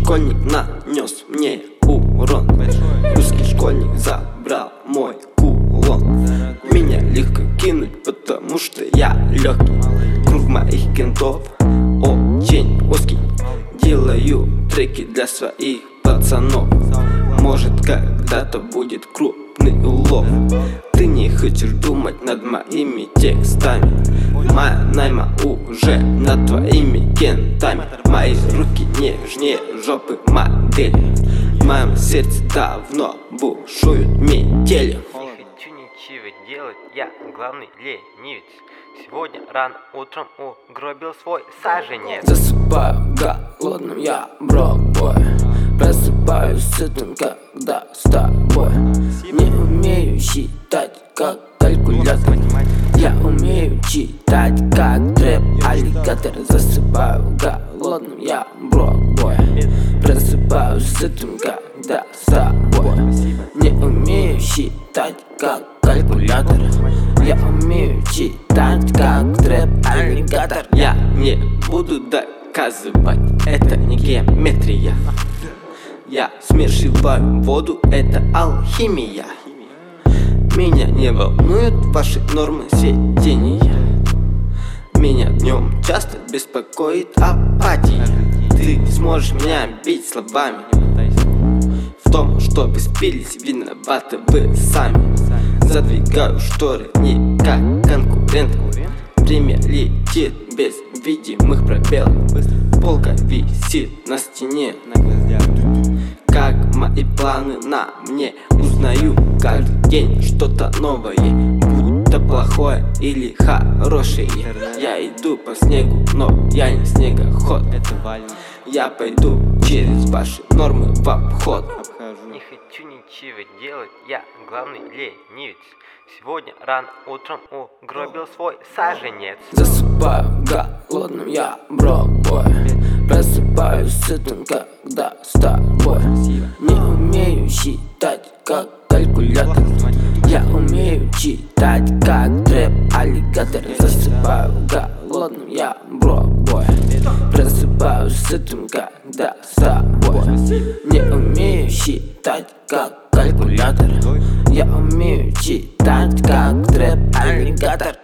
школьник нанес мне урон. Русский школьник забрал мой кулон. Меня легко кинуть, потому что я легкий. Круг моих кентов очень узкий. Делаю треки для своих пацанов. Может, когда-то будет крупный улов. Ты не хочешь думать над моими текстами. Моя найма уже над твоими кентами. Мои руки нежнее жопы модели. В моем сердце давно бушуют метели. Не хочу ничего делать, я главный ленивец. Сегодня рано утром угробил свой саженец. Засыпаю голодным я, бро-бой. Просыпаюсь сытым, когда с тобой. Не умею считать, как калькулятор. Я умею читать, как трэп-аллигатор. Засыпаю голодным я, бро-бой. Просыпаюсь сытым, когда с тобой. Не умею считать, как калькулятор. Я умею читать, как трэп-аллигатор. Я не буду доказывать, это не геометрия. Я смешиваю воду, это алхимия. Меня не волнуют ваши нормы сведения. Меня днем часто беспокоит апатия. Ты не сможешь меня бить словами. В том, что вы спились, виноваты вы сами. Задвигаю шторы не как конкурент. Время летит без видимых пробелов. Полка висит на стене. Как мои планы на мне. Узнаю каждый день что-то новое. Будь то плохое или хорошее. Я иду по снегу, но я не снегоход. Я пойду через ваши нормы в обход. Не хочу ничего делать, я главный ленивец. Сегодня рано утром угробил свой саженец. Засыпаю голодным я, бро-бой. Просыпаюсь сытым, когда с тобой. Не умею считать, как калькулятор. Я умею читать, как трэп-аллигатор. Засыпаю голодным я, бро-бой. Просыпаюсь сытым, когда с тобой. Не умею считать, как калькулятор. Я умею читать, как трэп-аллигатор.